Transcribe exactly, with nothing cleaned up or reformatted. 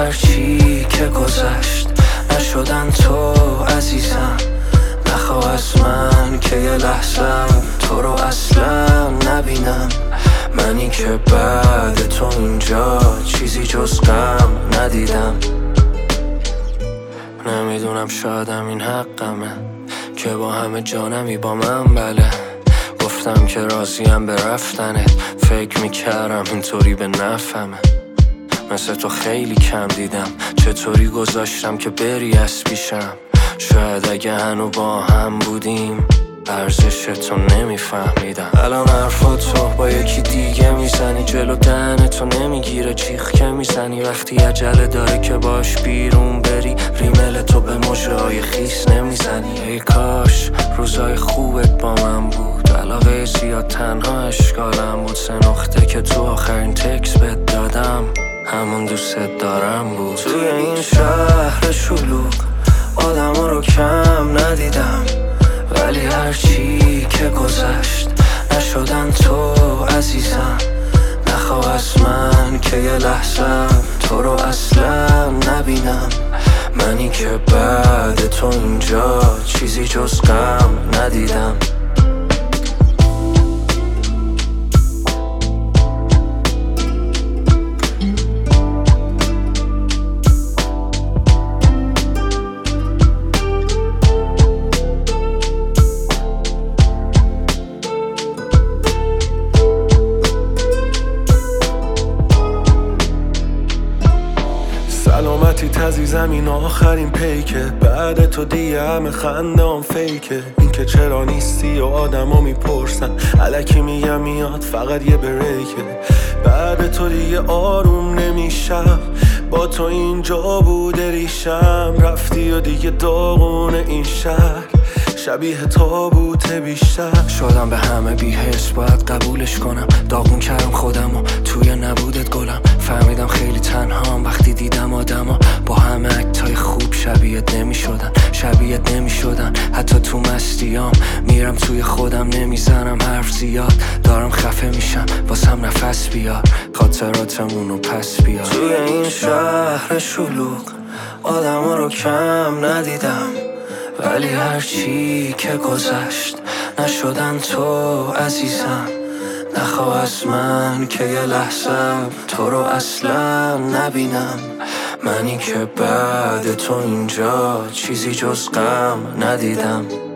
هرچی که گذشت نشدن تو عزیزم. نخواه از من که یه لحظه تو رو اصلا نبینم. منی که بعد تو اینجا چیزی جز غم ندیدم. نمیدونم شایدم این حقمه که با همه جانمی با من. بله گفتم که راضیم به رفتنت، فکر میکردم اینطوری به نفهمه. مثل تو خیلی کم دیدم، چطوری گذاشتم که بری از پیشم. شاید اگه هنو با هم بودیم ارزش تو نمیفهمیدم. الان حرفاتو با یکی دیگه میزنی، جلو دهنتو نمیگیره جیغ که میزنی. وقتی عجله داره که باش بیرون بری، ریمل تو به مجرای خیس نمیزنی. ای کاش روزای خوبت با من بود، علاقه زیاد تنها اشکالم بود. سه نقطه که تو آخرین تکس بهت دادم همون دوست دارم بود. توی این شهر شلوغ آدم رو کم ندیدم، ولی هرچی که گذشت نشدن تو عزیزم. نخواه از من که یه لحظه تو رو اصلا نبینم. منی که بعد تو اینجا چیزی جز غم ندیدم. سلامتی تزیزم این آخرین پیکه، بعد تو دیگه همه خنده هم فیکه. این که چرا نیستی و آدم ها میپرسن، الکی میگم میاد فقط یه بریکه. بعد تو دیگه آروم نمیشم، با تو اینجا بوده ریشم. رفتی و دیگه داغون این شهر شبیه تابوت بیشتر. شدم به همه بی‌حس باید قبولش کنم. داغون کردم خودم و توی نبودت گلم. فهمیدم خیلی تنهام وقتی دیدم آدما با همه اکتای خوب شبیهت نمی شدن. شبیهت نمی شدن حتی تو مستیام. میرم توی خودم نمیزنم حرف زیاد، دارم خفه میشم واسم نفس بیار. خاطراتمونو پس بیار. توی این شهر شلوغ آدم رو کم ندیدم، ولی هرچی که گذشت نشدن تو عزیزم. نخواه از من که یه لحظه تو رو اصلا نبینم. منی که بعد تو اینجا چیزی جز غم ندیدم.